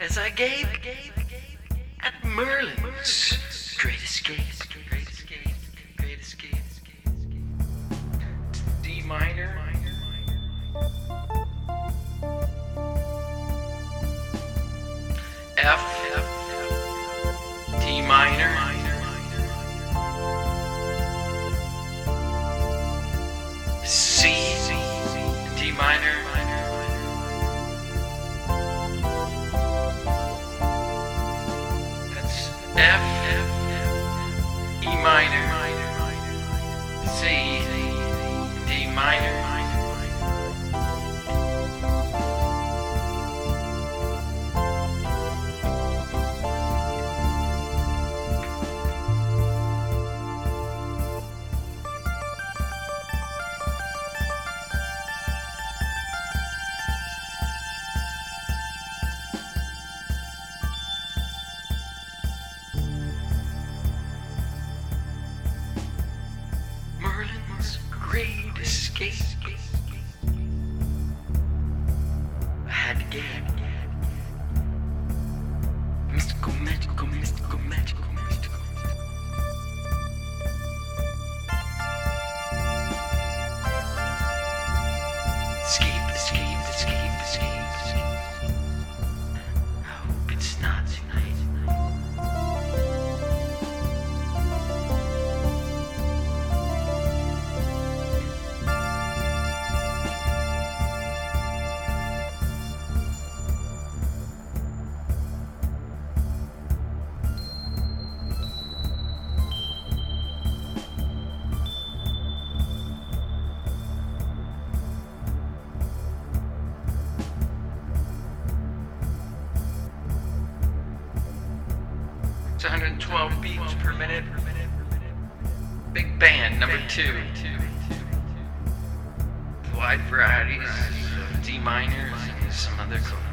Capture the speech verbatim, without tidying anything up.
as I gave at Merlin's Great Escape, Great Escape, Great Escape, D minor, F, D minor, C, D minor, that's F, E minor, C, D minor, Merlin's Great Escape. I had to get mystical, magical, mystical, magical, mystical. Escape, escape, escape, escape, escape. I hope it's not tonight. It's one hundred twelve beats per minute. Big band number two. Wide varieties of D minors and some other chords.